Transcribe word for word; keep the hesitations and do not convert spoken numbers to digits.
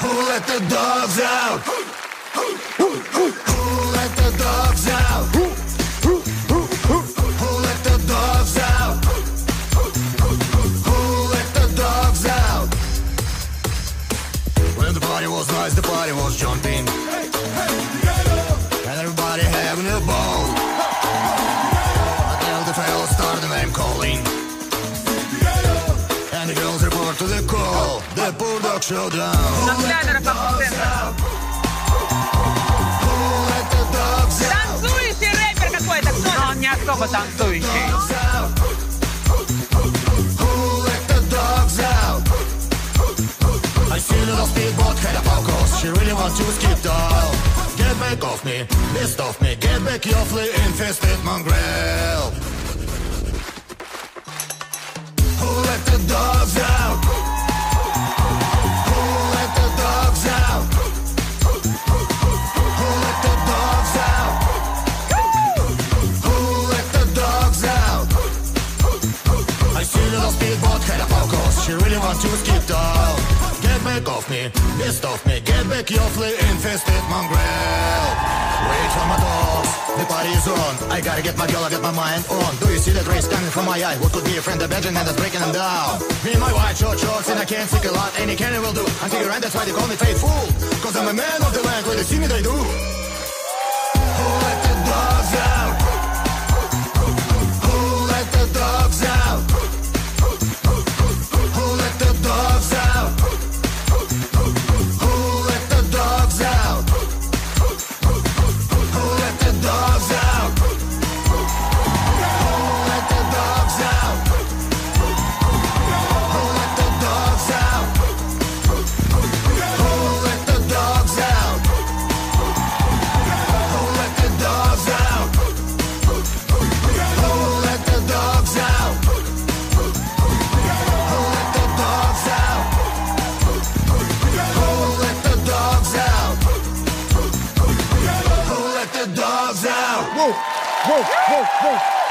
Who let the dogs out? Who let the dogs out? Who let the dogs out? Who let the dogs out? When the party was nice, the party was jumping, and everybody having a ball. Until the fellas started name calling, and the girls report to the call. The Bulldog Showdown. Танцующий рэпер какой-то, кто? Но он не особо танцующий. I see little speedboat head up our course. She really wants to skip down. Get back off me, pissed off me. Get back, you flea infested mongrel. Who let the dogs out? Who let the dogs out? Who let the dogs out? Who let the dogs out? I see little speedboat head up our course. She really wants to skip down. Get back off me, pissed off me. Get back, you flea infested mongrel. Wait for my dogs, the party is on. I gotta get my girl, I get my mind on. Do you see that rays coming from my eye? What could be a friend of Benjamin that's breaking them down? Me and my white short shorts, and I can't stick a lot. Any cannon will do, I'm figuring that's why they call me faithful. Cause I'm a man of the land, when they see me they do. Who let the dogs out? Who let the dogs out? Who let the dogs out? Who let the dogs out? Who let the dogs out? Who let the dogs out? Who let the dogs out? Who let the dogs out? Who let the dogs out? Who let the dogs out? Who let the dogs out? Who let the dogs out? Who let the dogs out? Whoa, whoa, whoa, whoa.